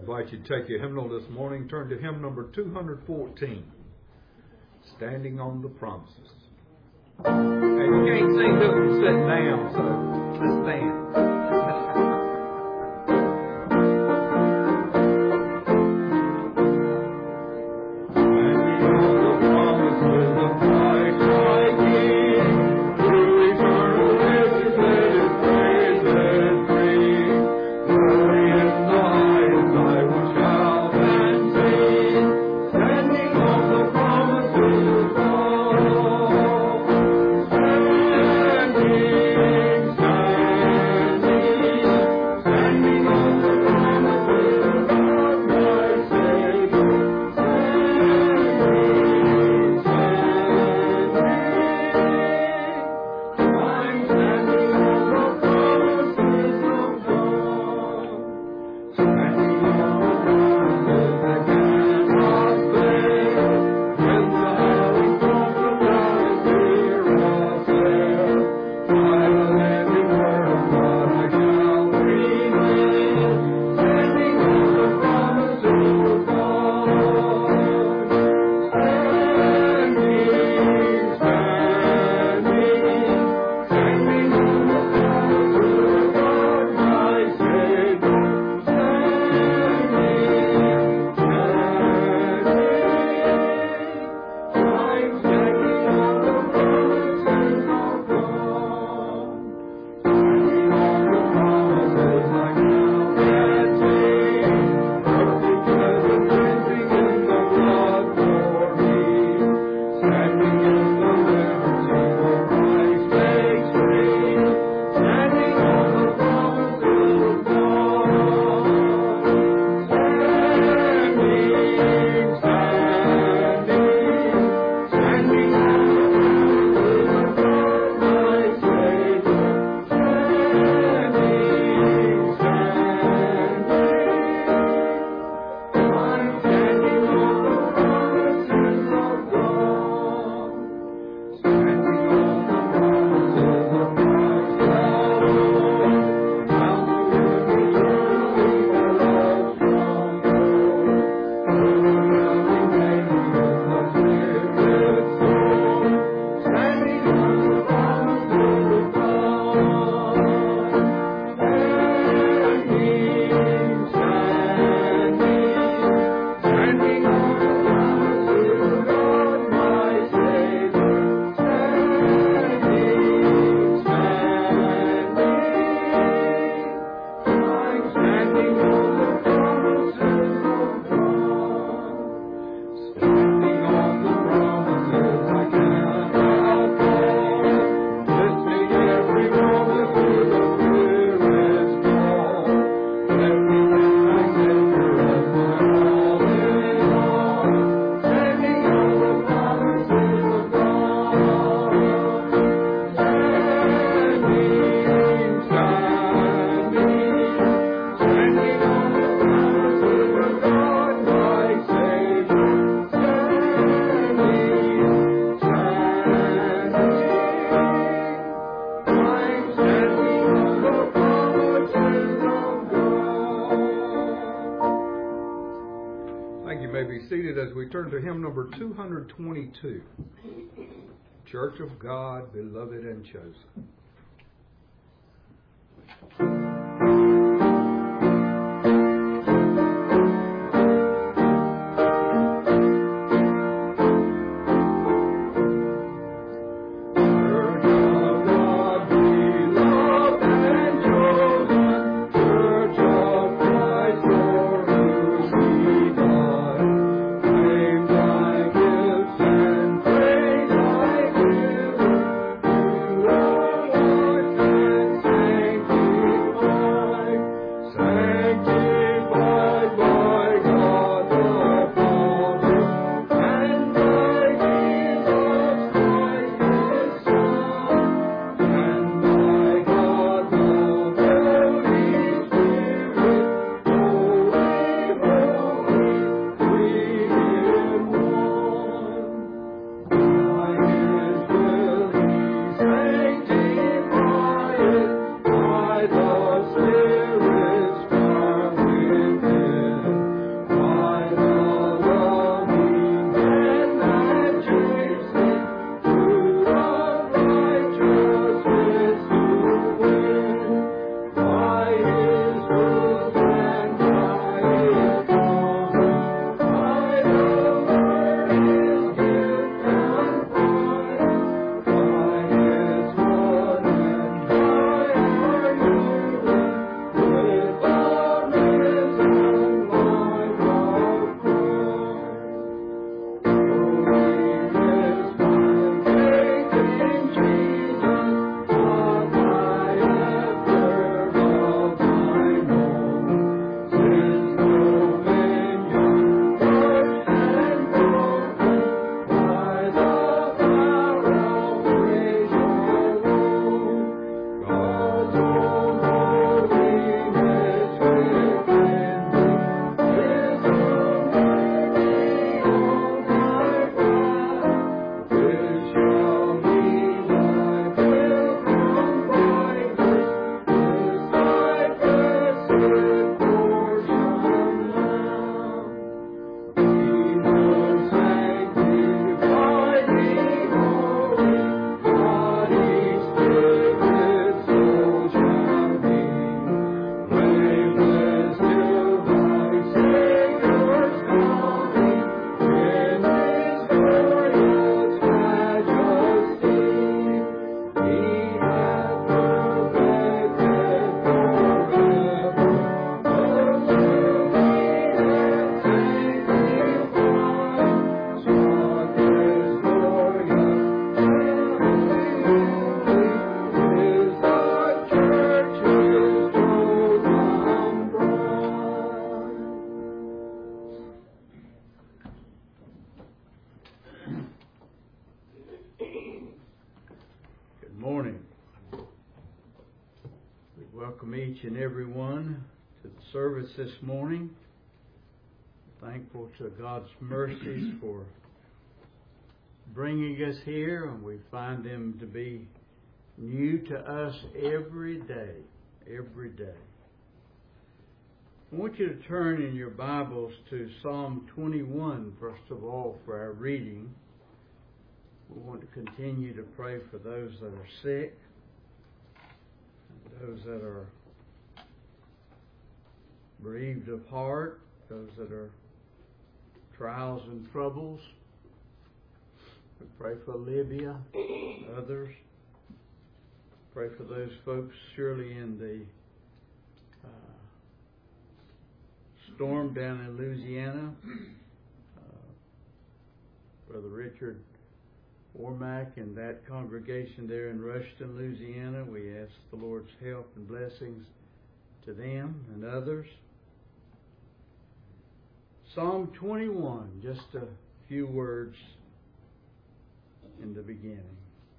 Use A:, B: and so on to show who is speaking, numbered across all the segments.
A: invite you to take your hymnal this morning. Turn to hymn number 214, Standing on the Promises. And you can't sing this one sitting down, so let's stand. As we turn to hymn number 222, Church of God, Beloved and Chosen.
B: Oh, each and every one to the service this morning. Thankful to God's mercies for bringing us here, and we find them to be new to us every day. Every day. I want you to turn in your Bibles to Psalm 21, first of all, for our reading. We want to continue to pray for those that are sick, those that are bereaved of heart, those that are trials and troubles. We pray for Libya, others. Pray for those folks surely in the storm down in Louisiana. Brother Richard Warmack and that congregation there in Rushton, Louisiana. We ask the Lord's help and blessings to them and others. Psalm 21, just a few words in the beginning.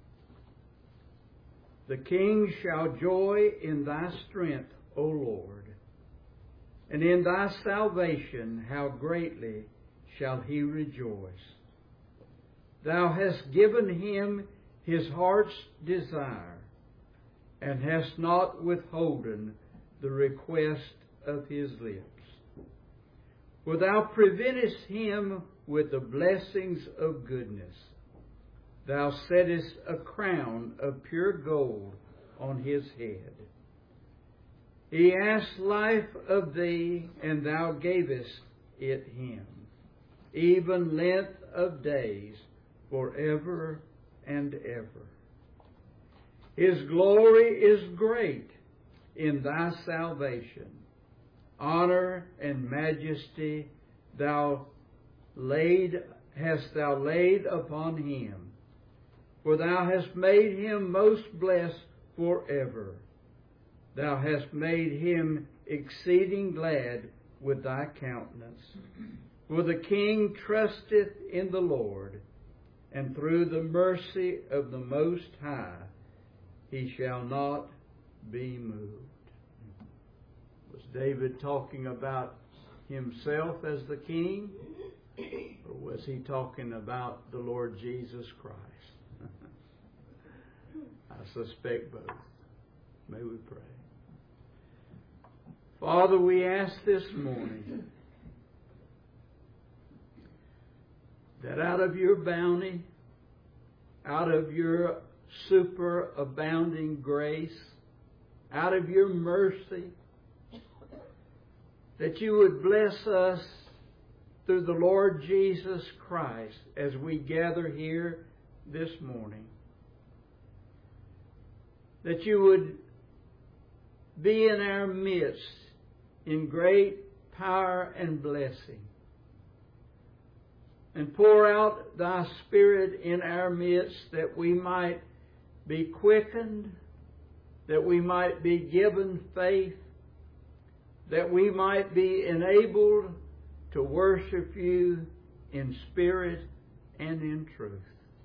B: The king shall joy in thy strength, O Lord, and in thy salvation how greatly shall he rejoice. Thou hast given him his heart's desire, and hast not withholden the request of his lips. For thou preventest him with the blessings of goodness. Thou settest a crown of pure gold on his head. He asked life of thee, and thou gavest it him, even length of days forever and ever. His glory is great in thy salvation. Honor and majesty hast thou laid upon him. For thou hast made him most blessed forever. Thou hast made him exceeding glad with thy countenance. For the king trusteth in the Lord, and through the mercy of the Most High he shall not be moved. Was David talking about himself as the king, or was he talking about the Lord Jesus Christ? I suspect both. May we pray. Father, we ask this morning that out of your bounty, out of your superabounding grace, out of your mercy, that you would bless us through the Lord Jesus Christ as we gather here this morning. That you would be in our midst in great power and blessing, and pour out thy Spirit in our midst, that we might be quickened, that we might be given faith, that we might be enabled to worship you in spirit and in truth.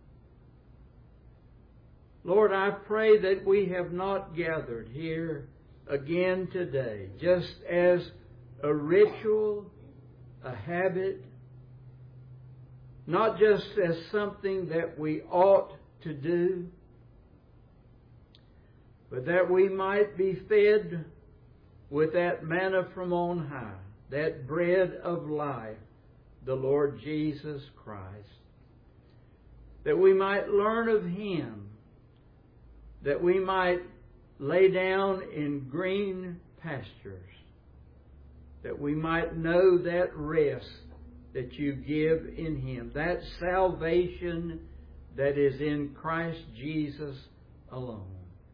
B: Lord, I pray that we have not gathered here again today just as a ritual, a habit, not just as something that we ought to do, but that we might be fed with that manna from on high, that bread of life, the Lord Jesus Christ, that we might learn of him, that we might lay down in green pastures, that we might know that rest that you give in him, that salvation that is in Christ Jesus alone.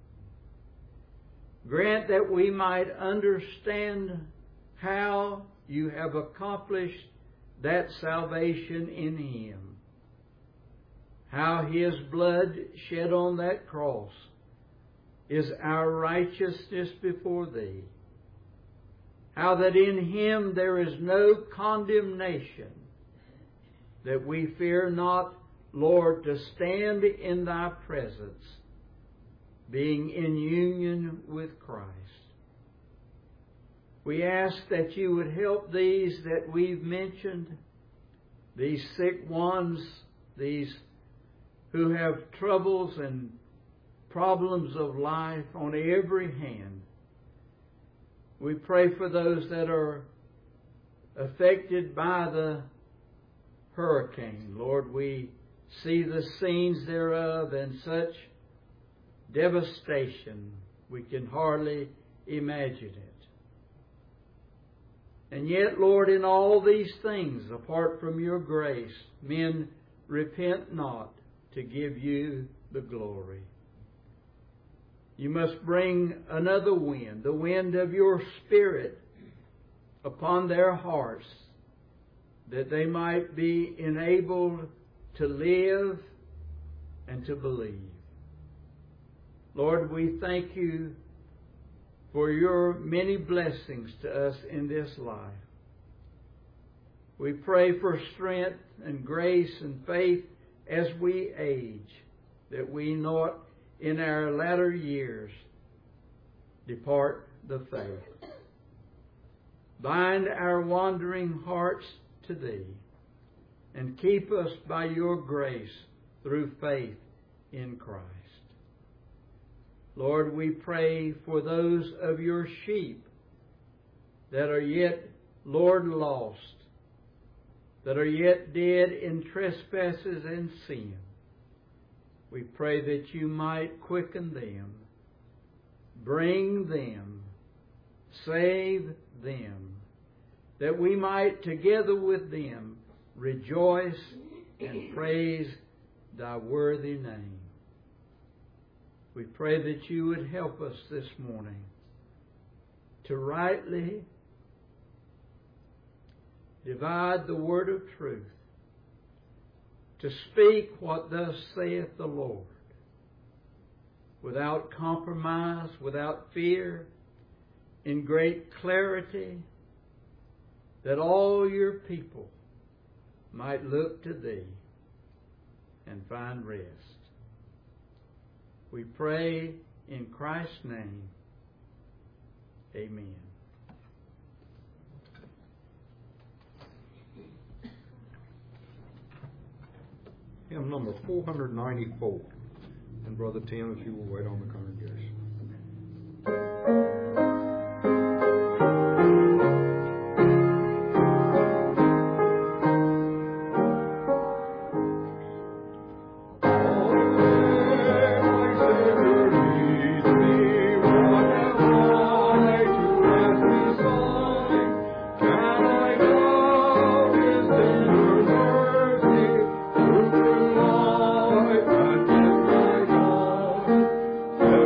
B: Grant that we might understand how you have accomplished that salvation in him, how his blood shed on that cross is our righteousness before thee. How that in him there is no condemnation, that we fear not, Lord, to stand in thy presence, being in union with Christ. We ask that you would help these that we've mentioned, these sick ones, these who have troubles and problems of life on every hand. We pray for those that are affected by the hurricane. Lord, we see the scenes thereof and such devastation we can hardly imagine it. And yet, Lord, in all these things, apart from your grace, men repent not to give you the glory. You must bring another wind, the wind of your Spirit, upon their hearts, that they might be enabled to live and to believe. Lord, we thank you for your many blessings to us in this life. We pray for strength and grace and faith as we age, that we not in our latter years depart the faith. Bind our wandering hearts to Thee, and keep us by your grace through faith in Christ. Lord, we pray for those of your sheep that are yet, Lord, lost, that are yet dead in trespasses and sin. We pray that you might quicken them, bring them, save them, that we might together with them rejoice and praise thy worthy name. We pray that you would help us this morning to rightly divide the word of truth, to speak what thus saith the Lord, without compromise, without fear, in great clarity, that all your people might look to Thee and find rest. We pray in Christ's name. Amen.
A: Hymn number 494. And Brother Tim, if you will wait on the congregation.
C: Thank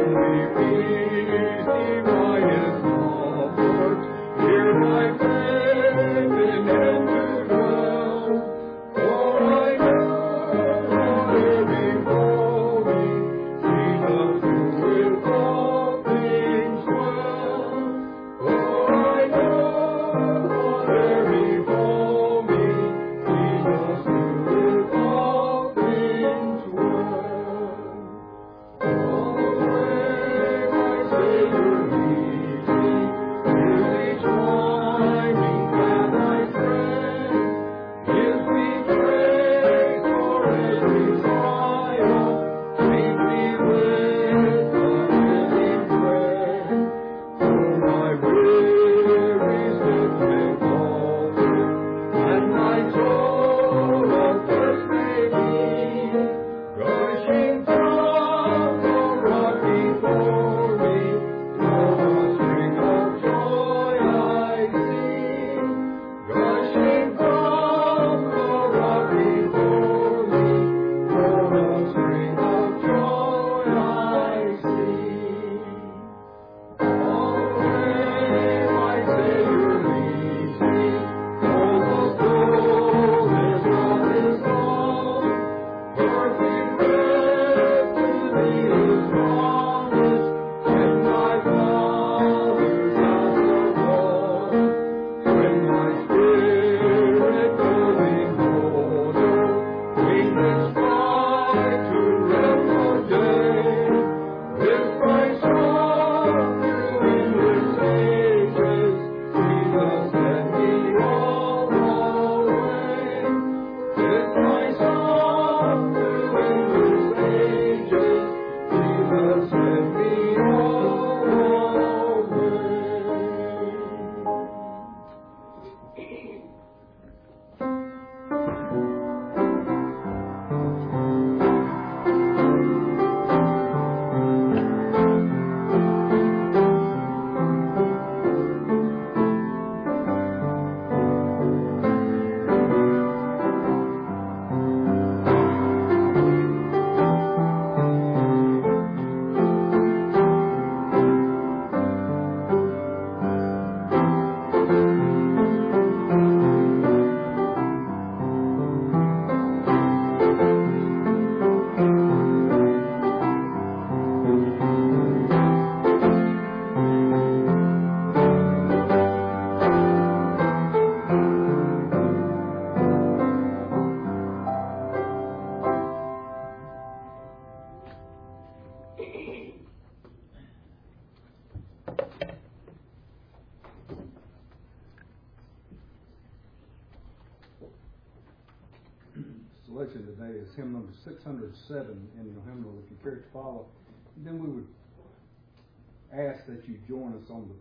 A: selection today is hymn number 607 in your hymnal, if you care to follow. And then we would ask that you join us on the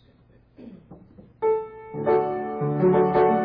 A: chorus.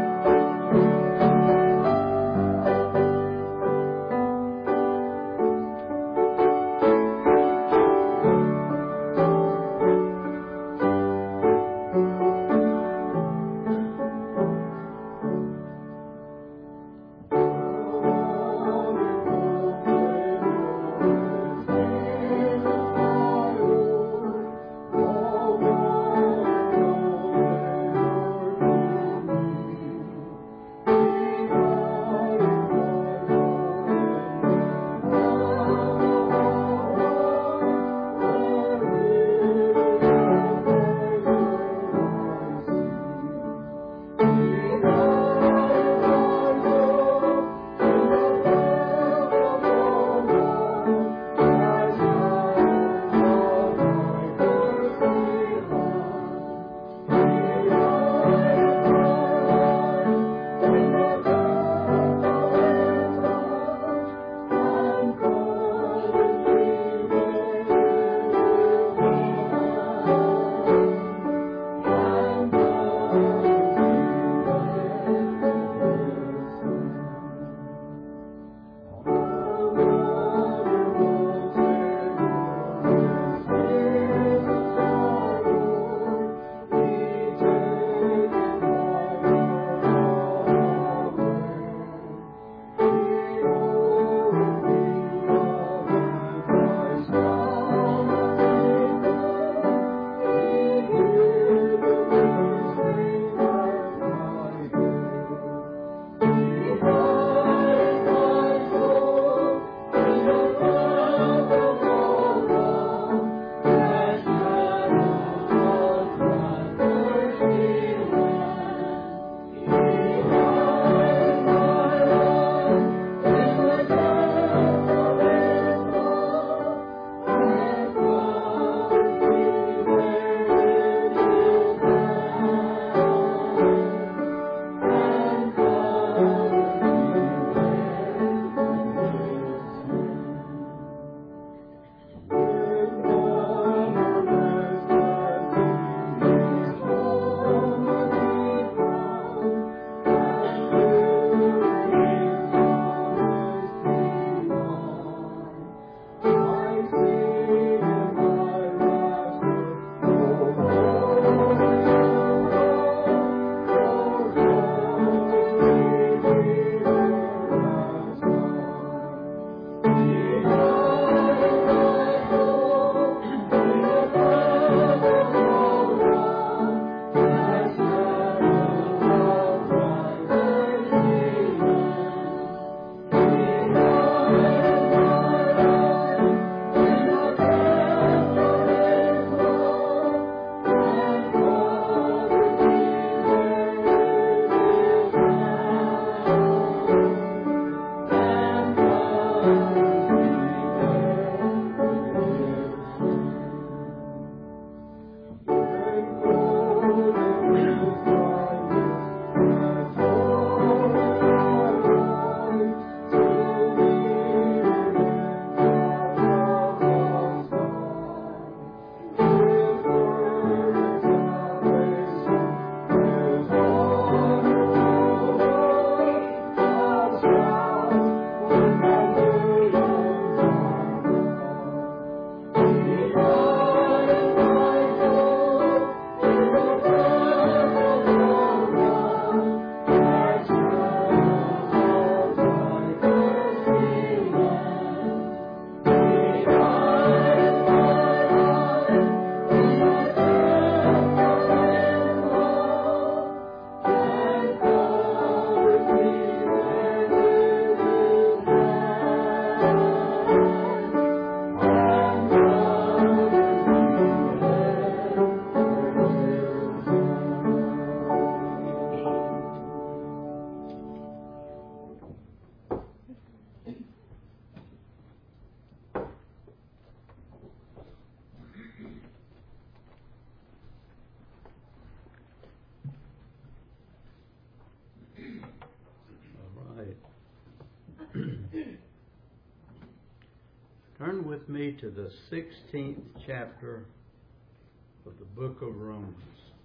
B: with me to the 16th chapter of the book of Romans.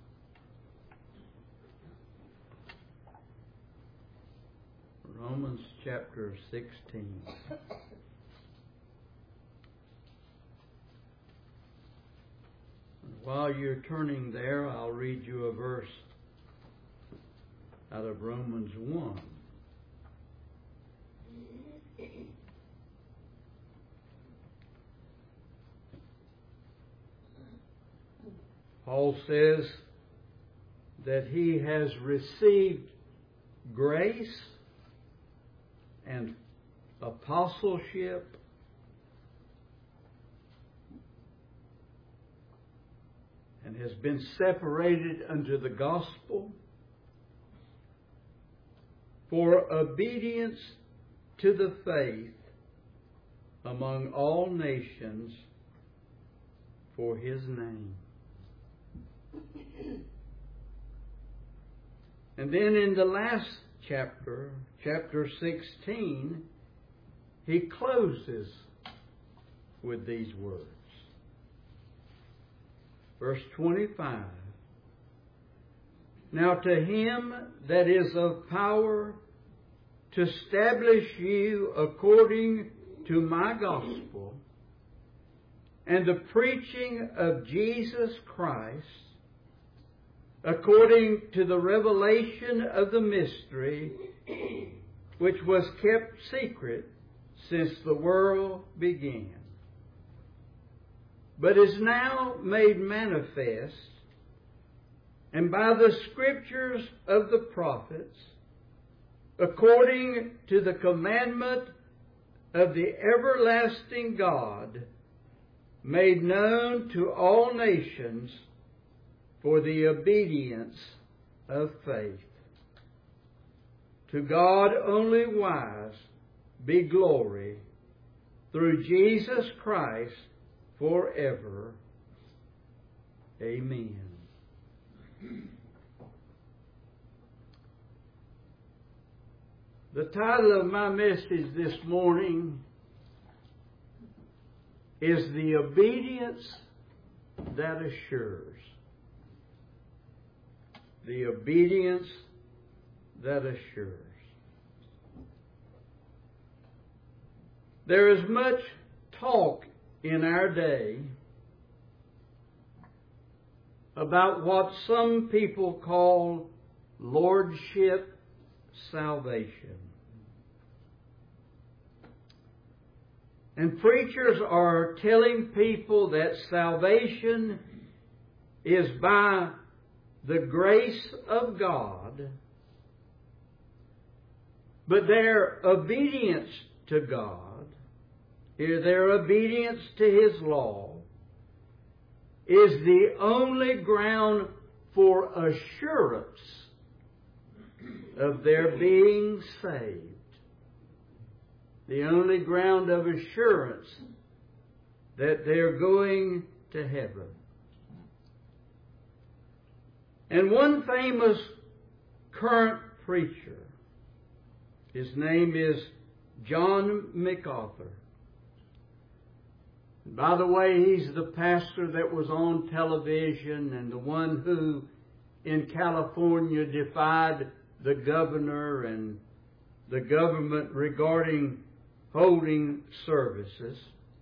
B: Romans chapter 16. And while you're turning there, I'll read you a verse out of Romans 1. Paul says that he has received grace and apostleship and has been separated unto the gospel for obedience to the faith among all nations for his name. And then in the last chapter, chapter 16, he closes with these words. Verse 25. Now to him that is of power to establish you according to my gospel and the preaching of Jesus Christ, according to the revelation of the mystery which was kept secret since the world began, but is now made manifest, and by the scriptures of the prophets, according to the commandment of the everlasting God, made known to all nations for the obedience of faith. To God only wise be glory through Jesus Christ forever. Amen. The title of my message this morning is The Obedience That Assures. The obedience that assures. There is much talk in our day about what some people call lordship salvation. And preachers are telling people that salvation is by the grace of God, but their obedience to God, their obedience to His law, is the only ground for assurance of their being saved. The only ground of assurance that they're going to heaven. And one famous current preacher, his name is John MacArthur. By the way, he's the pastor that was on television and the one who in California defied the governor and the government regarding holding services.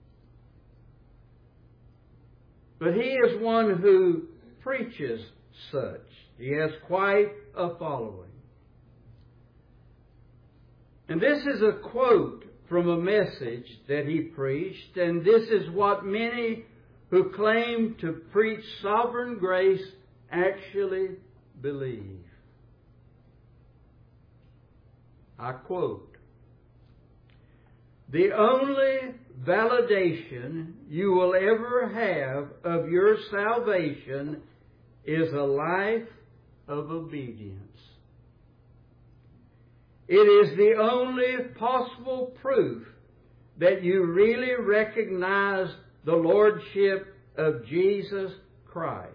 B: But he is one who preaches such. He has quite a following. And this is a quote from a message that he preached, and this is what many who claim to preach sovereign grace actually believe. I quote, "The only validation you will ever have of your salvation is a life of obedience. It is the only possible proof that you really recognize the Lordship of Jesus Christ."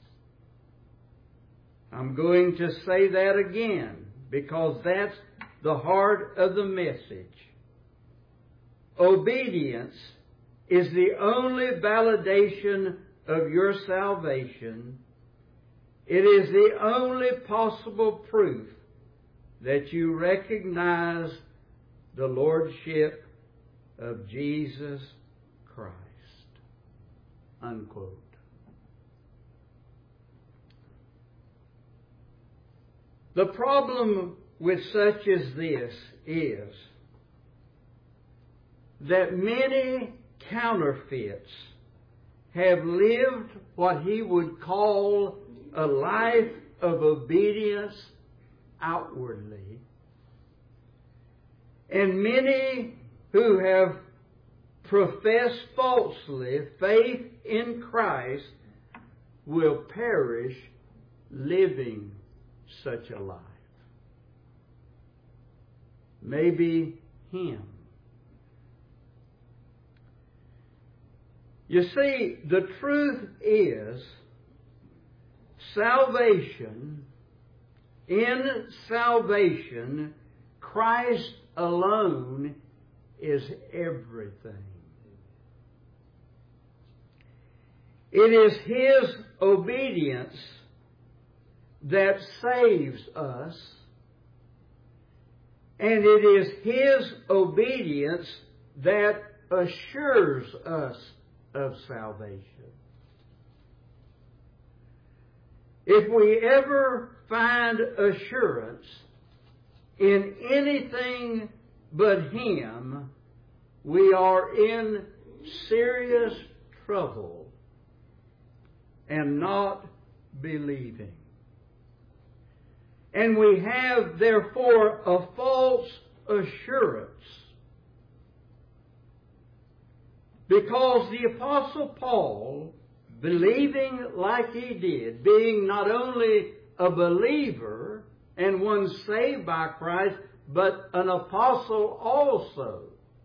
B: I'm going to say that again because that's the heart of the message. Obedience is the only validation of your salvation. It is the only possible proof that you recognize the Lordship of Jesus Christ. Unquote. The problem with such as this is that many counterfeits have lived what he would call a life of obedience outwardly, and many who have professed falsely faith in Christ will perish living such a life. Maybe him. You see, the truth is, in salvation, Christ alone is everything. It is His obedience that saves us, and it is His obedience that assures us of salvation. If we ever find assurance in anything but Him, we are in serious trouble and not believing. And we have, therefore, a false assurance. Because the Apostle Paul, believing like he did, being not only a believer and one saved by Christ, but an apostle also,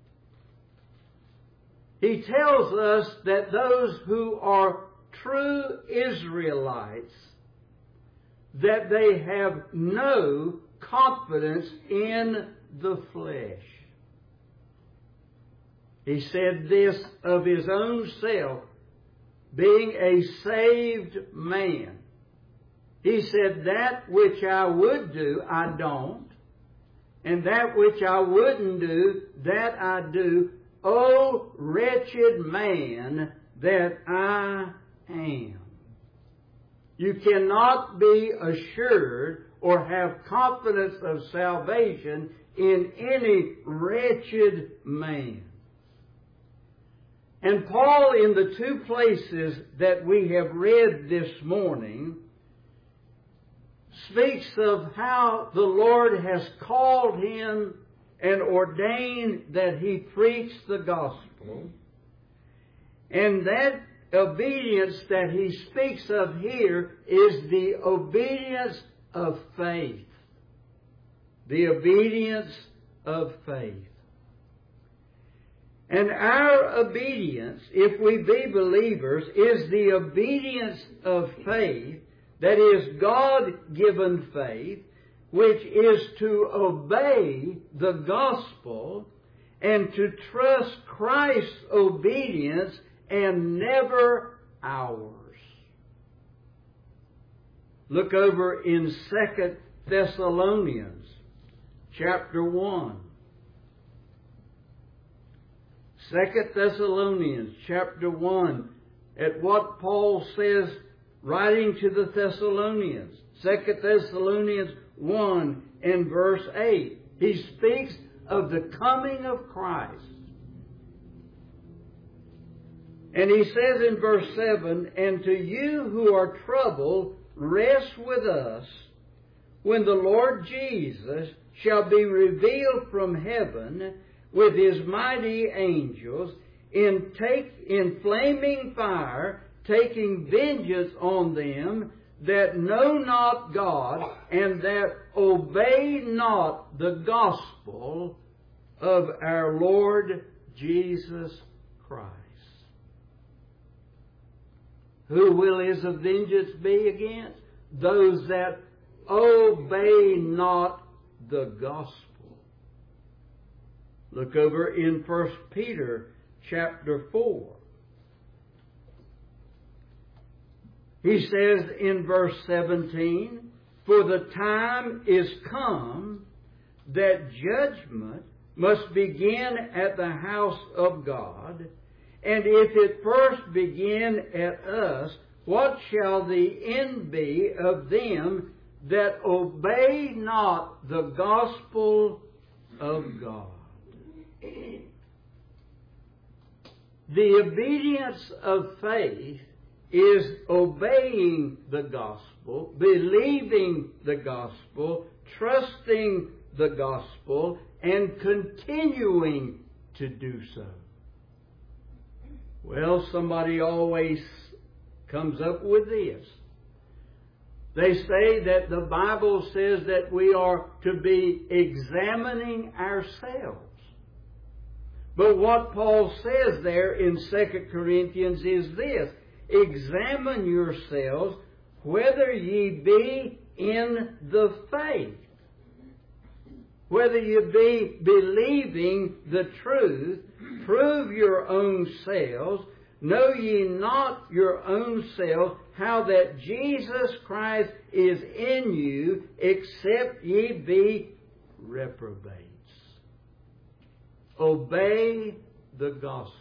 B: he tells us that those who are true Israelites, that they have no confidence in the flesh. He said this of his own self, being a saved man. He said, that which I would do, I don't. And that which I wouldn't do, that I do. O wretched man that I am. You cannot be assured or have confidence of salvation in any wretched man. And Paul, in the two places that we have read this morning, speaks of how the Lord has called him and ordained that he preach the gospel. And that obedience that he speaks of here is the obedience of faith. The obedience of faith. And our obedience, if we be believers, is the obedience of faith, that is God-given faith, which is to obey the gospel and to trust Christ's obedience and never ours. Look over in 2 Thessalonians chapter 1. 2 Thessalonians chapter 1, at what Paul says, writing to the Thessalonians. 2 Thessalonians 1 and verse 8. He speaks of the coming of Christ. And he says in verse 7, and to you who are troubled, rest with us when the Lord Jesus shall be revealed from heaven with His mighty angels in flaming fire, taking vengeance on them that know not God and that obey not the gospel of our Lord Jesus Christ. Who will His vengeance be against? Those that obey not the gospel. Look over in 1 Peter chapter 4. He says in verse 17, "For the time is come that judgment must begin at the house of God. And if it first begin at us, what shall the end be of them that obey not the gospel of God?" The obedience of faith is obeying the gospel, believing the gospel, trusting the gospel, and continuing to do so. Well, somebody always comes up with this. They say that the Bible says that we are to be examining ourselves. But what Paul says there in 2 Corinthians is this: "Examine yourselves whether ye be in the faith." Whether you be believing the truth, prove your own selves. Know ye not your own selves how that Jesus Christ is in you, except ye be reprobates. Obey the gospel.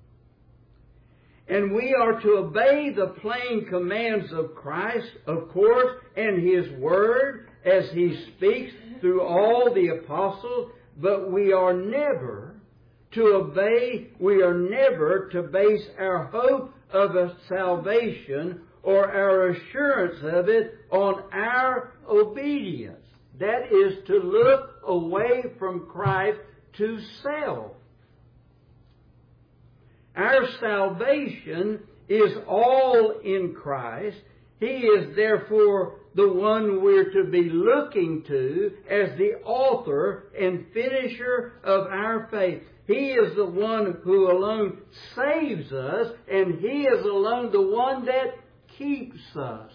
B: And we are to obey the plain commands of Christ, of course, and His Word as He speaks through all the apostles, but we are never to base our hope of a salvation or our assurance of it on our obedience. That is to look away from Christ to self. Our salvation is all in Christ. He is therefore the one we're to be looking to as the author and finisher of our faith. He is the one who alone saves us, and He is alone the one that keeps us.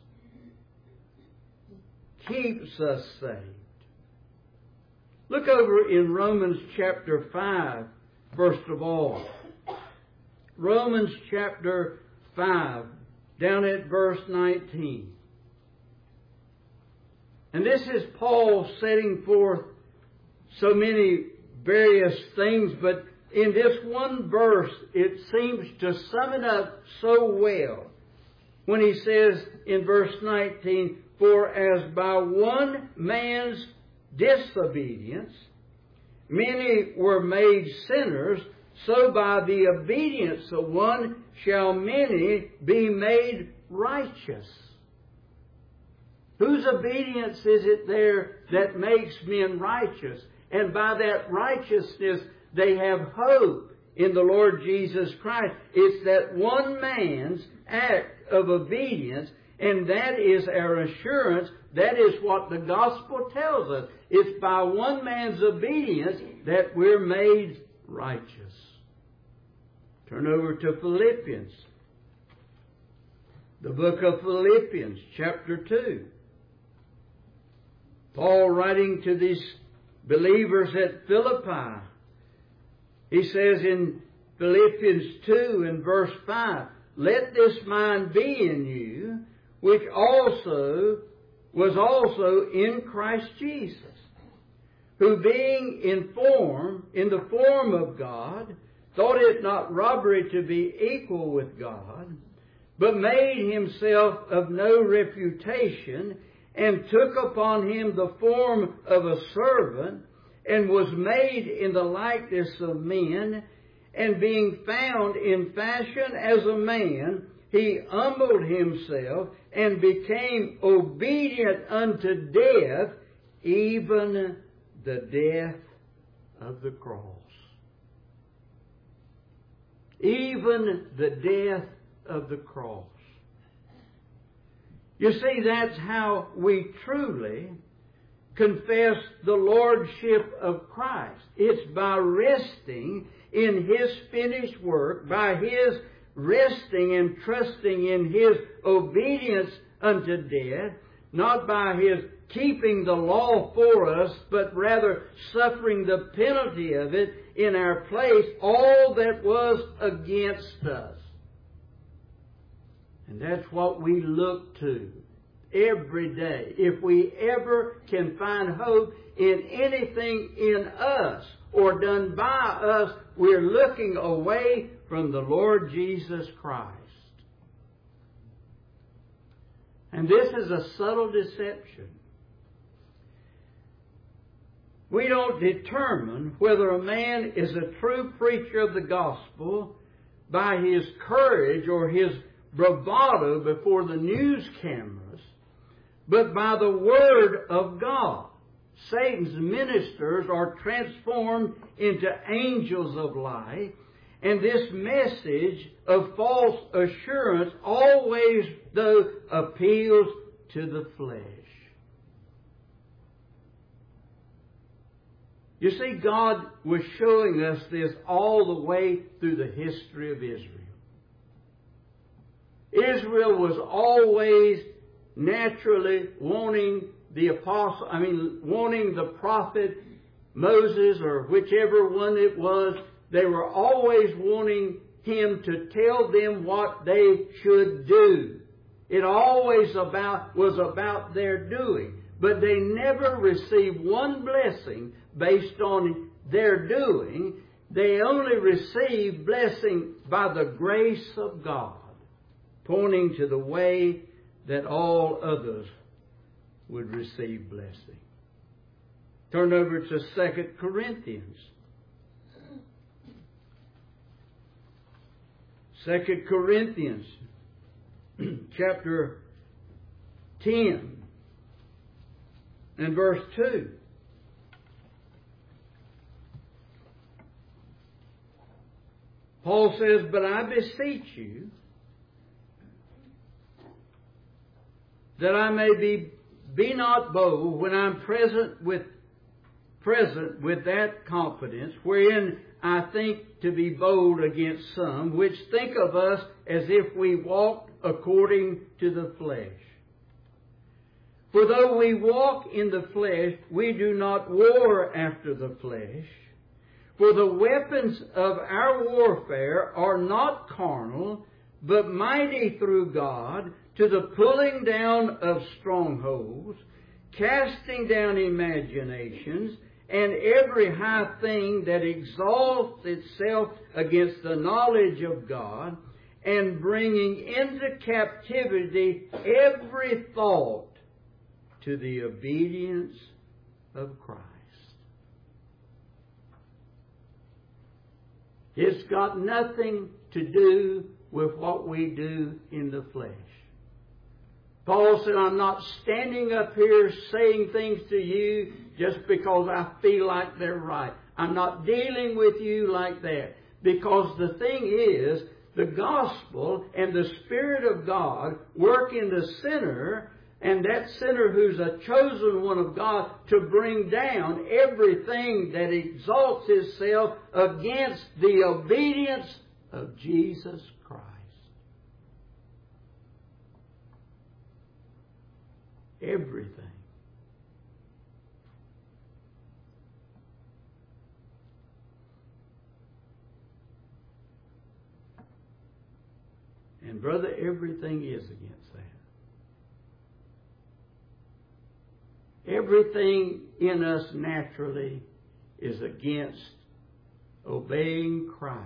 B: Keeps us saved. Look over in Romans chapter 5, first of all. Romans chapter 5, down at verse 19. And this is Paul setting forth so many various things, but in this one verse it seems to sum it up so well when he says in verse 19, "For as by one man's disobedience many were made sinners, so by the obedience of one shall many be made righteous." Whose obedience is it there that makes men righteous? And by that righteousness they have hope in the Lord Jesus Christ. It's that one man's act of obedience, and that is our assurance. That is what the gospel tells us. It's by one man's obedience that we're made righteous. Turn over to Philippians. The book of Philippians, chapter 2. Paul writing to these believers at Philippi, he says in Philippians 2 and verse 5, "Let this mind be in you, which was also in Christ Jesus, who being in the form of God, thought it not robbery to be equal with God, but made himself of no reputation, and took upon him the form of a servant, and was made in the likeness of men, and being found in fashion as a man, he humbled himself, and became obedient unto death, even the death of the cross." Even the death of the cross. You see, that's how we truly confess the Lordship of Christ. It's by resting in His finished work, by His resting and trusting in His obedience unto death, not by His keeping the law for us, but rather suffering the penalty of it in our place, all that was against us. And that's what we look to every day. If we ever can find hope in anything in us or done by us, we're looking away from the Lord Jesus Christ. And this is a subtle deception. We don't determine whether a man is a true preacher of the gospel by his courage or his bravado before the news cameras, but by the Word of God. Satan's ministers are transformed into angels of light, and this message of false assurance always, though, appeals to the flesh. You see, God was showing us this all the way through the history of Israel. Israel was always naturally wanting wanting the prophet Moses or whichever one it was. They were always wanting him to tell them what they should do. It always was about their doing. But they never received one blessing based on their doing. They only received blessing by the grace of God, pointing to the way that all others would receive blessing. Turn over to 2 Corinthians. 2 Corinthians chapter 10 and verse 2. Paul says, "But I beseech you that I may be not bold when I'm present with that confidence, wherein I think to be bold against some, which think of us as if we walked according to the flesh. For though we walk in the flesh, we do not war after the flesh. For the weapons of our warfare are not carnal, but mighty through God, to the pulling down of strongholds, casting down imaginations, and every high thing that exalts itself against the knowledge of God, and bringing into captivity every thought to the obedience of Christ." It's got nothing to do with what we do in the flesh. Paul said, "I'm not standing up here saying things to you just because I feel like they're right. I'm not dealing with you like that. Because the thing is, the gospel and the Spirit of God work in the sinner, and that sinner who's a chosen one of God, to bring down everything that exalts itself against the obedience of Jesus Christ." Everything. And brother, everything is against that. Everything in us naturally is against obeying Christ.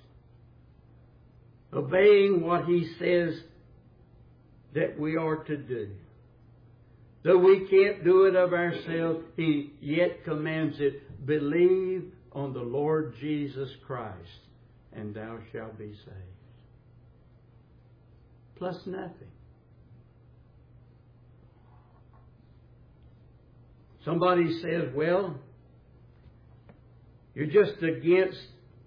B: Obeying what He says that we are to do. Though we can't do it of ourselves, He yet commands it. Believe on the Lord Jesus Christ, and thou shalt be saved. Plus nothing. Somebody says, "Well, you're just against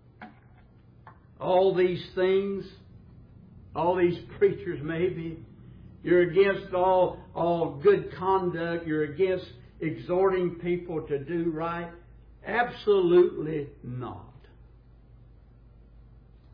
B: all these things, all these preachers maybe. You're against all good conduct. You're against exhorting people to do right." Absolutely not.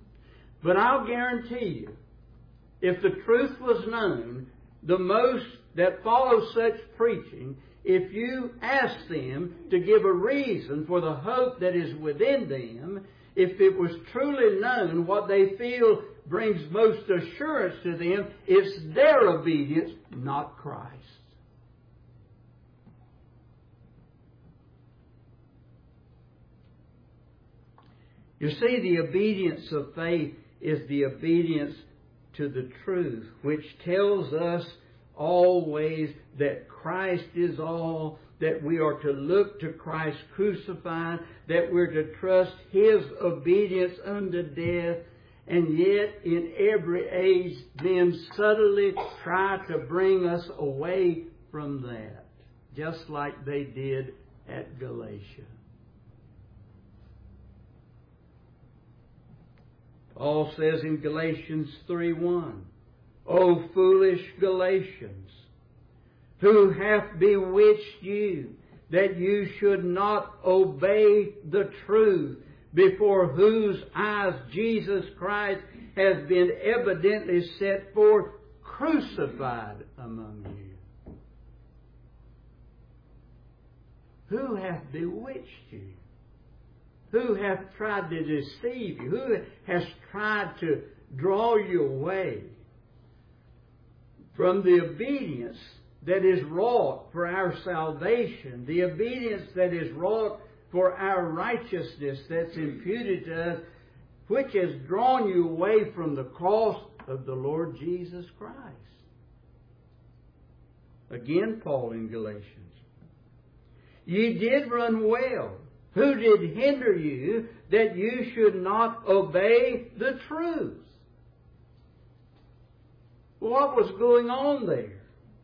B: But I'll guarantee you, if the truth was known, the most that follow such preaching, if you ask them to give a reason for the hope that is within them, if it was truly known what they feel brings most assurance to them, it's their obedience, not Christ. You see, the obedience of faith is the obedience to the truth, which tells us always that Christ is all, that we are to look to Christ crucified, that we're to trust His obedience unto death, and yet in every age men subtly try to bring us away from that, just like they did at Galatia. Paul says in Galatians 3:1, O foolish Galatians, who hath bewitched you, that you should not obey the truth, before whose eyes Jesus Christ has been evidently set forth, crucified among you. Who hath bewitched you? Who hath tried to deceive you? Who has tried to draw you away from the obedience that is wrought for our salvation, the obedience that is wrought for our righteousness that's imputed to us, which has drawn you away from the cross of the Lord Jesus Christ? Again, Paul in Galatians. Ye did run well. Who did hinder you that you should not obey the truth? What was going on there?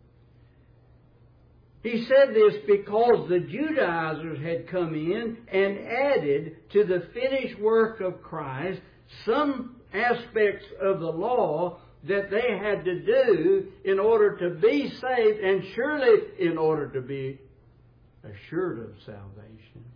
B: He said this because the Judaizers had come in and added to the finished work of Christ some aspects of the law that they had to do in order to be saved, and surely in order to be assured of salvation.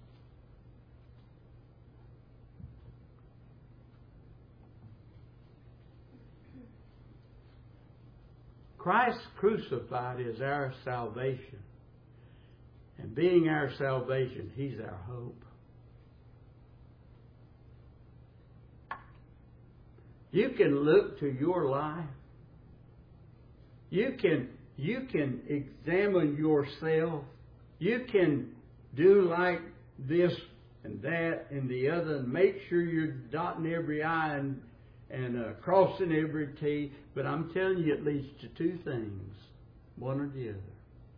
B: Christ crucified is our salvation. And being our salvation, He's our hope. You can look to your life. You can examine yourself. You can do like this and that and the other and make sure you're dotting every I and crossing every T. But I'm telling you, it leads to two things, one or the other.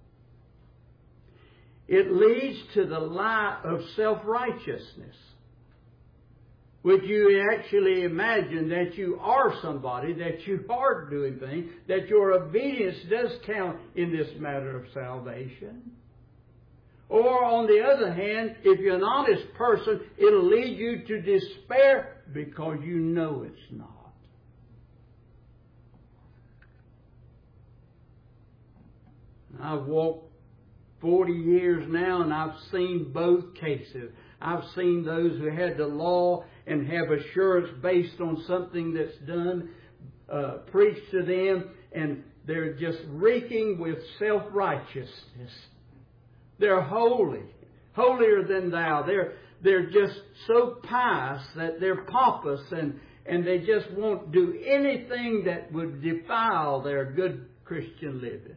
B: It leads to the lie of self-righteousness. Would you actually imagine that you are somebody, that you are doing things, that your obedience does count in this matter of salvation? Or on the other hand, if you're an honest person, it'll lead you to despair because you know it's not. I've walked 40 years now, and I've seen both cases. I've seen those who had the law and have assurance based on something that's done, preached to them, and they're just reeking with self-righteousness. They're holy, holier than thou. They're just so pious that they're pompous, and they just won't do anything that would defile their good Christian living.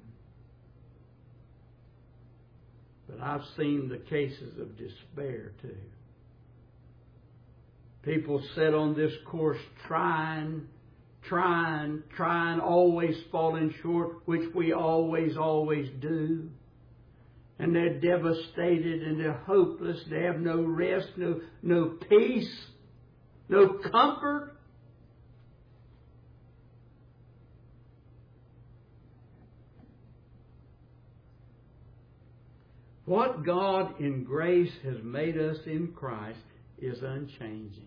B: But I've seen the cases of despair too. People set on this course trying, always falling short, which we always do. And they're devastated and they're hopeless. They have no rest, no peace, no comfort. What God in grace has made us in Christ is unchanging.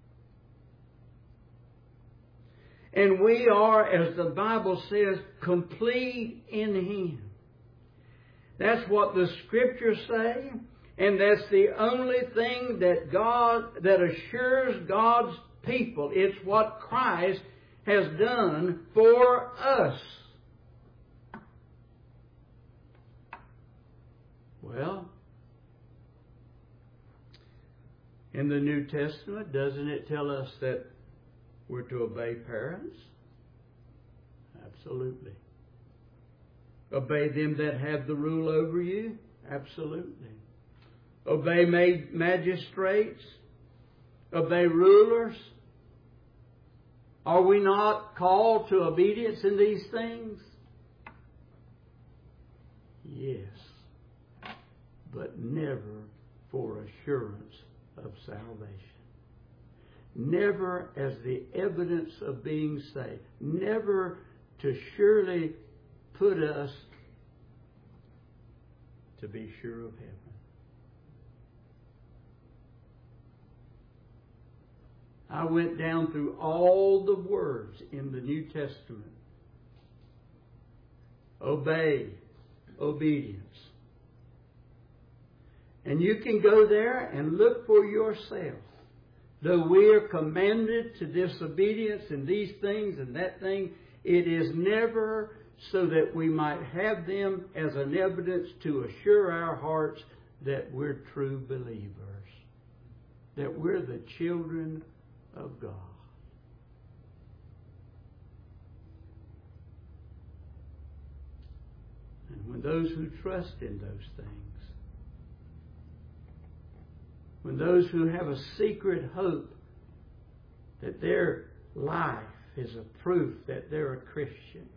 B: And we are, as the Bible says, complete in Him. That's what the Scriptures say, and that's the only thing that assures God's people. It's what Christ has done for us. Well, in the New Testament, doesn't it tell us that we're to obey parents? Absolutely. Obey them that have the rule over you? Absolutely. Obey magistrates? Obey rulers? Are we not called to obedience in these things? Yes, but never for assurance of salvation. Never as the evidence of being saved. Never to surely put us to be sure of heaven. I went down through all the words in the New Testament. Obey, obedience. And you can go there and look for yourself. Though we are commanded to disobedience in these things and that thing, it is never so that we might have them as an evidence to assure our hearts that we're true believers, that we're the children of God. And when those who trust in those things, when those who have a secret hope that their life is a proof that they're a Christian,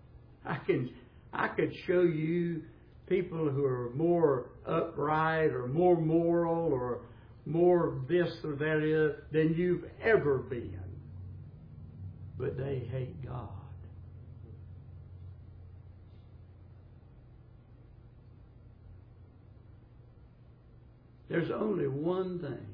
B: I could show you people who are more upright or more moral or more this or that than you've ever been. But they hate God. There's only one thing.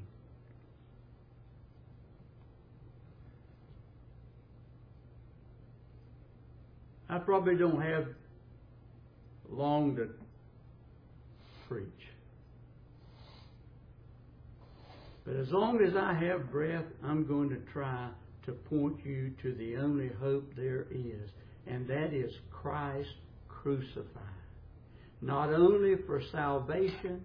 B: I probably don't have long to preach. But as long as I have breath, I'm going to try to point you to the only hope there is, and that is Christ crucified. Not only for salvation,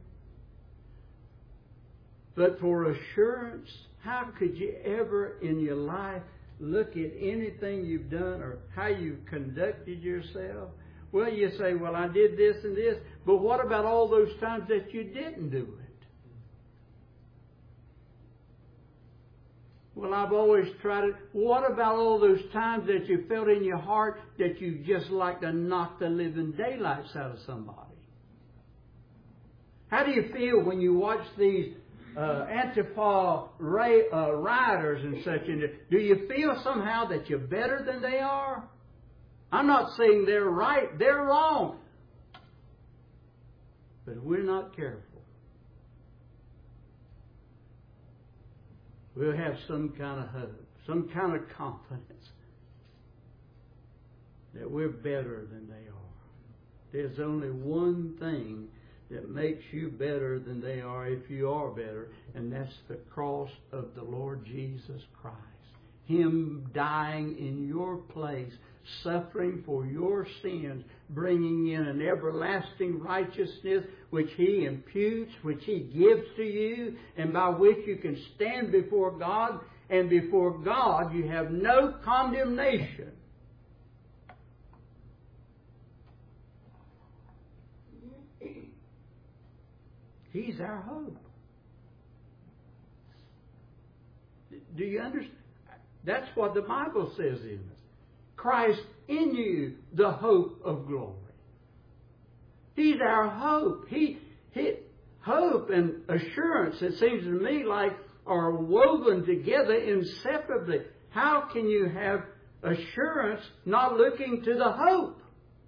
B: but for assurance. How could you ever in your life look at anything you've done or how you've conducted yourself? Well, you say, well, I did this and this, but what about all those times that you didn't do it? Well, I've always tried it. What about all those times that you felt in your heart that you just like to knock the living daylights out of somebody? How do you feel when you watch these Antifa rioters and such? And do you feel somehow that you're better than they are? I'm not saying they're right, they're wrong. But if we're not careful, we'll have some kind of hope, some kind of confidence that we're better than they are. There's only one thing that makes you better than they are if you are better, and that's the cross of the Lord Jesus Christ. Him dying in your place, suffering for your sins, bringing in an everlasting righteousness which He imputes, which He gives to you, and by which you can stand before God, and before God you have no condemnation. He's our hope. Do you understand? That's what the Bible says in it. Christ in you, the hope of glory. He's our hope. Hope and assurance, it seems to me like, are woven together inseparably. How can you have assurance not looking to the hope?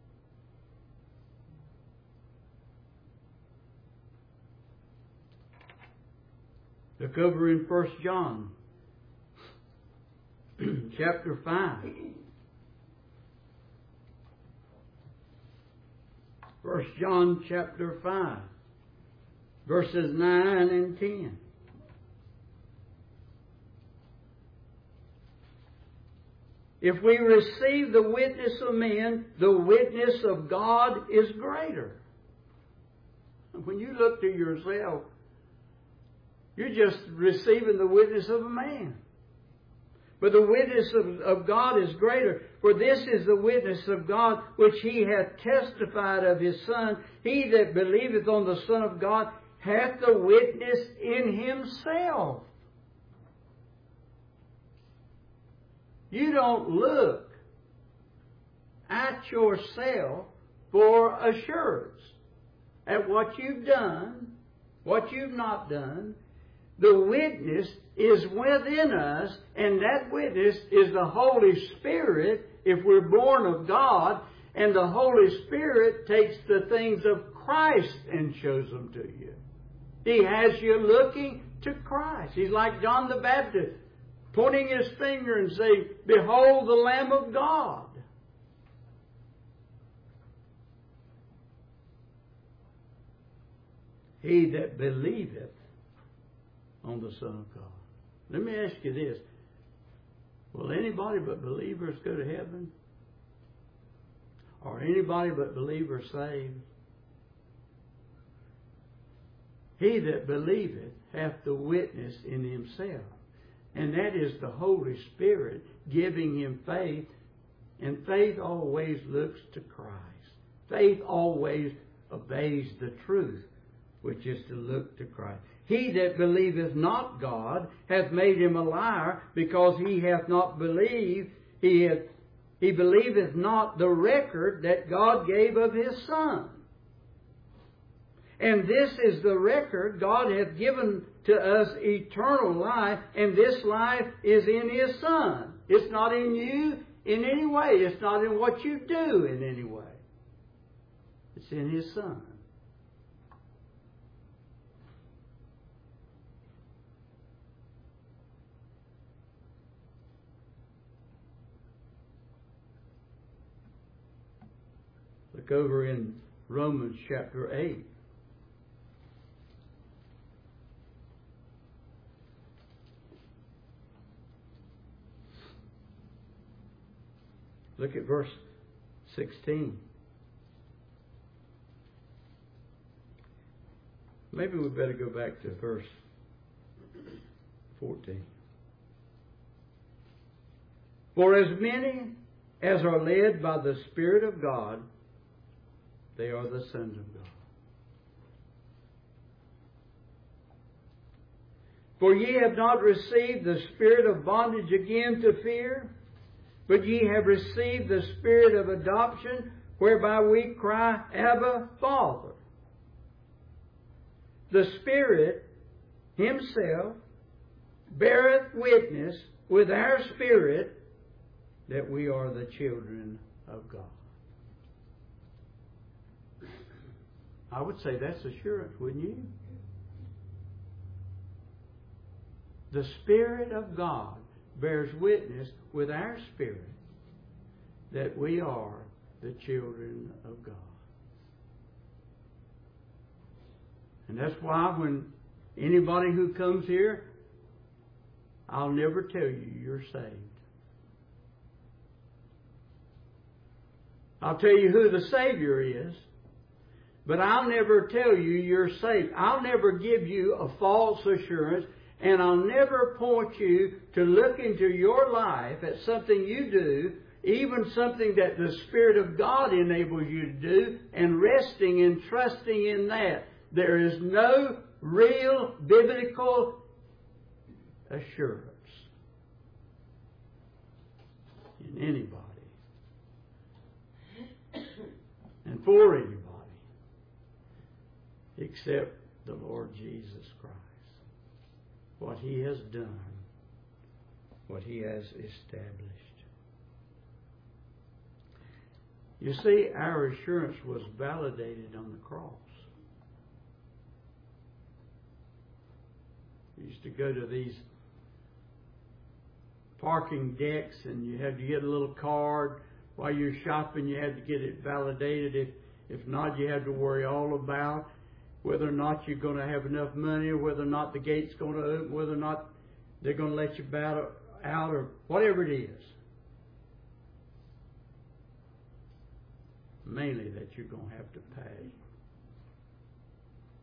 B: Look over in 1 John chapter 5. 1 John chapter 5, verses 9 and 10. If we receive the witness of men, the witness of God is greater. When you look to yourself, you're just receiving the witness of a man. But the witness of God is greater. For this is the witness of God which He hath testified of His Son. He that believeth on the Son of God hath the witness in himself. You don't look at yourself for assurance at what you've done, what you've not done. The witness is within us, and that witness is the Holy Spirit if we're born of God, and the Holy Spirit takes the things of Christ and shows them to you. He has you looking to Christ. He's like John the Baptist, pointing his finger and saying, "Behold the Lamb of God." He that believeth on the Son of God. Let me ask you this. Will anybody but believers go to heaven? Or anybody but believers saved? He that believeth hath the witness in himself. And that is the Holy Spirit giving him faith. And faith always looks to Christ. Faith always obeys the truth, which is to look to Christ. He that believeth not God hath made him a liar, because he hath not believed. He believeth not the record that God gave of His Son. And this is the record: God hath given to us eternal life, and this life is in His Son. It's not in you in any way. It's not in what you do in any way. It's in His Son. Look over in Romans chapter 8. Look at verse 16. Maybe we better go back to verse 14. For as many as are led by the Spirit of God, they are the sons of God. For ye have not received the spirit of bondage again to fear, but ye have received the Spirit of adoption, whereby we cry, Abba, Father. The Spirit Himself beareth witness with our spirit that we are the children of God. I would say that's assurance, wouldn't you? The Spirit of God bears witness with our spirit that we are the children of God. And that's why when anybody who comes here, I'll never tell you you're saved. I'll tell you who the Savior is, but I'll never tell you you're saved. I'll never give you a false assurance, and I'll never point you to look into your life at something you do, even something that the Spirit of God enables you to do, and resting and trusting in that. There is no real biblical assurance in anybody and for anybody except the Lord Jesus Christ. What He has done, what He has established. You see, our assurance was validated on the cross. We used to go to these parking decks, and you had to get a little card. While you're shopping, you had to get it validated. If not, you had to worry all about whether or not you're going to have enough money, or whether or not the gate's going to open, whether or not they're going to let you out, or whatever it is. Mainly that you're going to have to pay.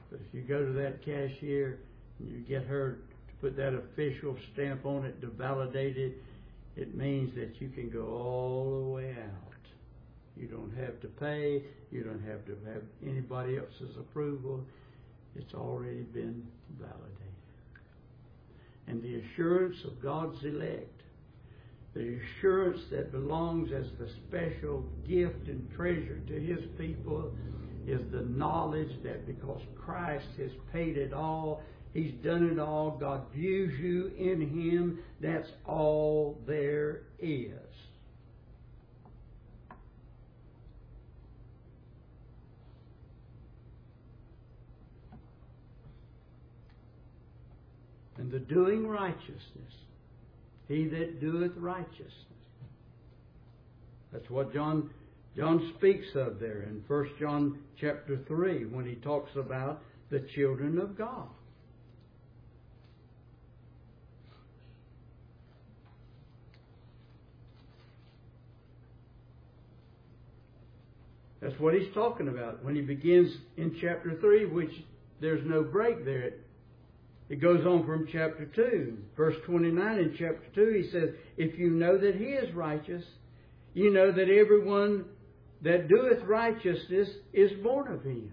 B: But if you go to that cashier and you get her to put that official stamp on it to validate it, it means that you can go all the way out. You don't have to pay. You don't have to have anybody else's approval. It's already been validated. And the assurance of God's elect, the assurance that belongs as the special gift and treasure to His people, is the knowledge that because Christ has paid it all, He's done it all, God views you in Him, that's all there is. And the doing righteousness, he that doeth righteousness. That's what John speaks of there in 1 John chapter 3 when he talks about the children of God. That's what he's talking about when he begins in chapter 3, which there's no break there. It goes on from chapter 2. Verse 29 in chapter 2, he says, if you know that He is righteous, you know that everyone that doeth righteousness is born of Him.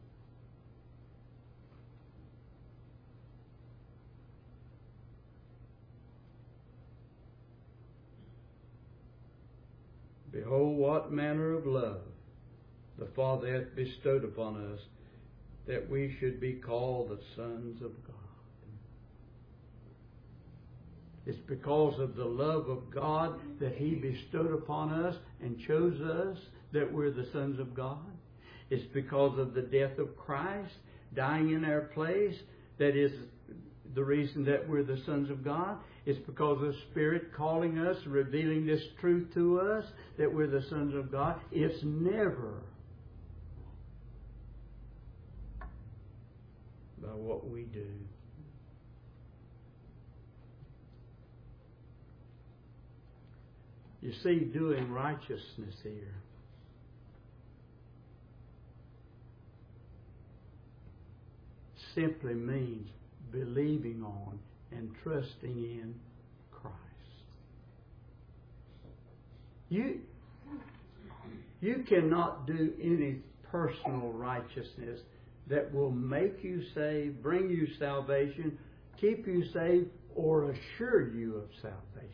B: Behold, what manner of love the Father hath bestowed upon us, that we should be called the sons of God. It's because of the love of God that He bestowed upon us and chose us that we're the sons of God. It's because of the death of Christ dying in our place that is the reason that we're the sons of God. It's because of the Spirit calling us, revealing this truth to us that we're the sons of God. It's never by what we do. You see, doing righteousness here simply means believing on and trusting in Christ. You cannot do any personal righteousness that will make you saved, bring you salvation, keep you saved, or assure you of salvation.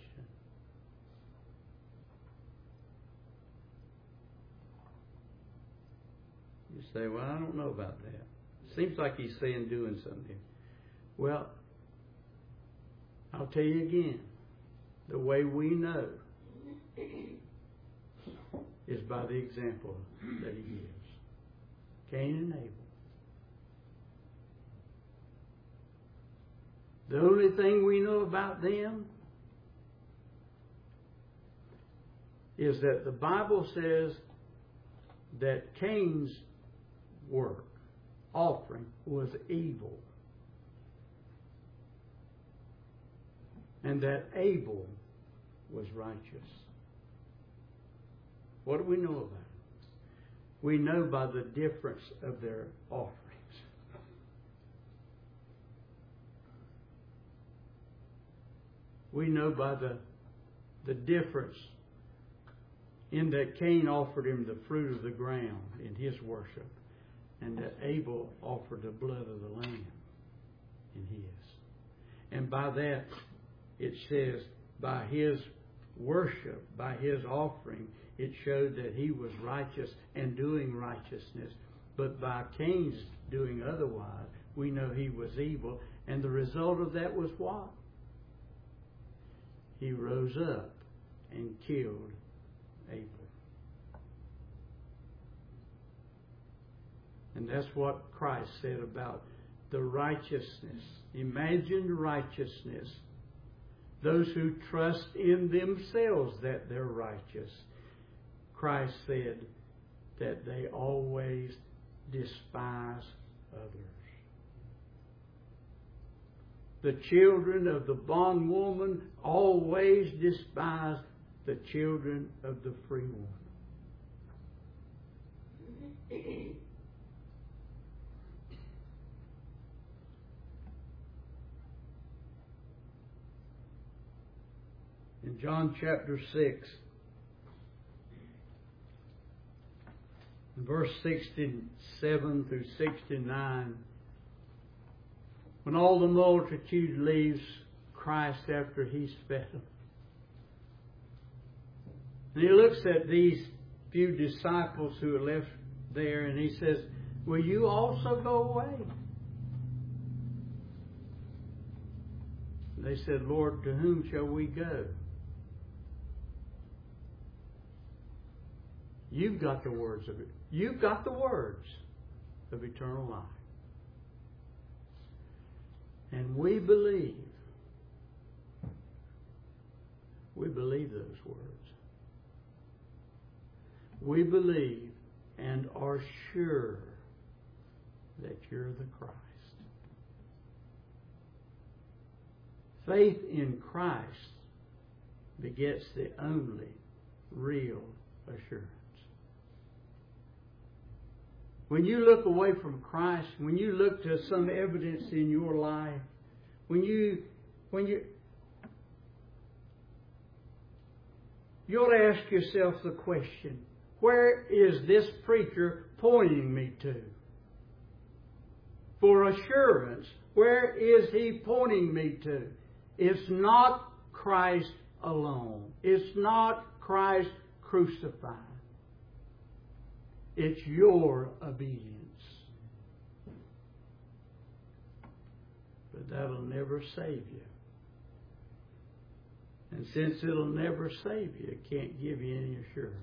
B: You say, well, I don't know about that. Seems like he's saying doing something. Well, I'll tell you again. The way we know is by the example that he gives. Cain and Abel. The only thing we know about them is that the Bible says that Cain's work, offering, was evil. And that Abel was righteous. What do we know about it? We know by the difference of their offerings. We know by the difference in that Cain offered him the fruit of the ground in his worship, and that Abel offered the blood of the lamb in his. And by that, it says, by his worship, by his offering, it showed that he was righteous and doing righteousness. But by Cain's doing otherwise, we know he was evil. And the result of that was what? He rose up and killed Abel. And that's what Christ said about the righteousness, imagined righteousness. Those who trust in themselves that they're righteous. Christ said that they always despise others. The children of the bondwoman always despise the children of the free woman. In John chapter 6, verse 67 through 69, when all the multitude leaves Christ after He's fed them, and He looks at these few disciples who are left there, and He says, will you also go away? They said, Lord, to whom shall we go? You've got the words of it. You've got the words of eternal life. And we believe those words. We believe and are sure that you're the Christ. Faith in Christ begets the only real assurance. When you look away from Christ, when you look to some evidence in your life, when you ought to ask yourself the question, where is this preacher pointing me to? For assurance, where is he pointing me to? It's not Christ alone. It's not Christ crucified. It's your obedience. But that'll never save you. And since it'll never save you, it can't give you any assurance.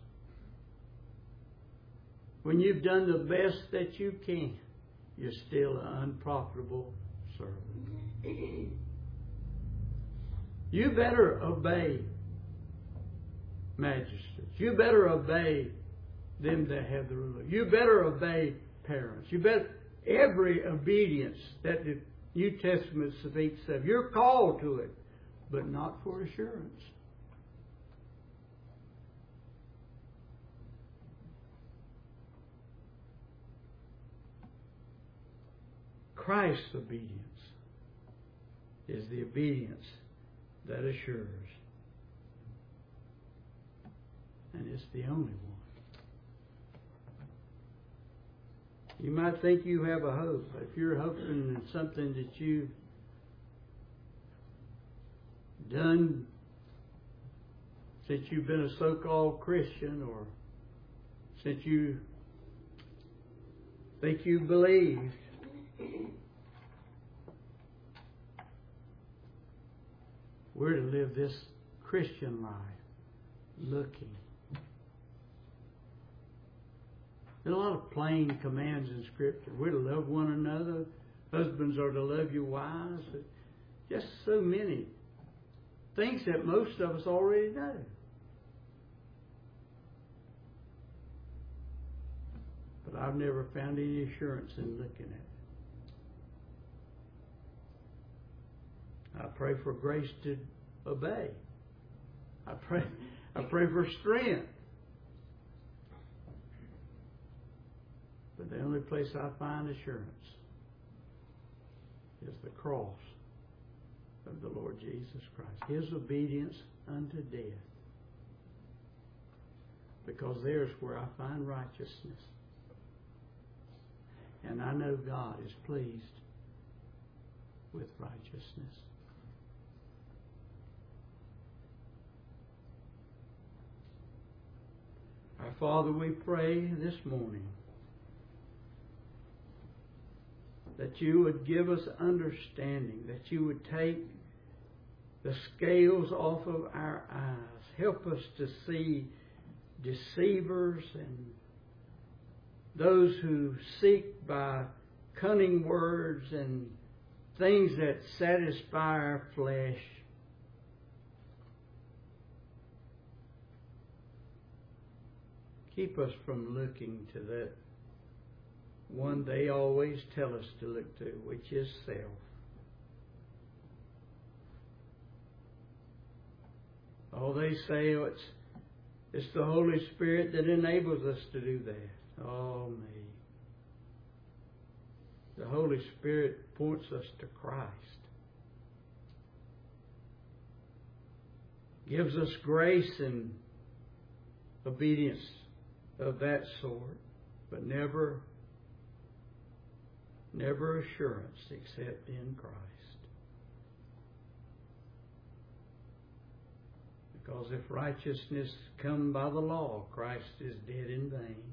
B: When you've done the best that you can, you're still an unprofitable servant. You better obey magistrates. You better obey them that have the ruler. You better obey parents. You better every obedience that the New Testament speaks of. You're called to it, but not for assurance. Christ's obedience is the obedience that assures. And it's the only one. You might think you have a hope. If you're hoping in something that you've done since you've been a so-called Christian, or since you think you believed, we're to live this Christian life looking. There's a lot of plain commands in Scripture. We're to love one another. Husbands are to love your wives. Just so many things that most of us already know. But I've never found any assurance in looking at it. I pray for grace to obey. I pray for strength. But the only place I find assurance is the cross of the Lord Jesus Christ. His obedience unto death. Because there's where I find righteousness. And I know God is pleased with righteousness. Our Father, we pray this morning that you would give us understanding, that you would take the scales off of our eyes. Help us to see deceivers and those who seek by cunning words and things that satisfy our flesh. Keep us from looking to that one they always tell us to look to, which is self. Oh, they say it's the Holy Spirit that enables us to do that. Oh, me. The Holy Spirit points us to Christ. gives us grace and obedience of that sort, but never assurance except in Christ. Because if righteousness come by the law, Christ is dead in vain.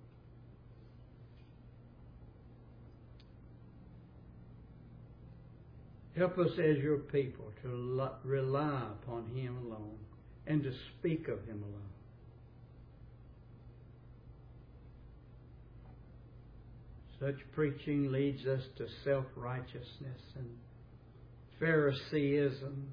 B: Help us as your people to rely upon Him alone and to speak of Him alone. Such preaching leads us to self-righteousness and Phariseeism.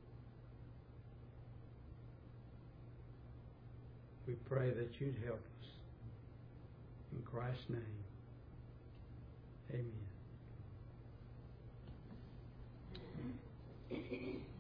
B: We pray that you'd help us. In Christ's name, amen.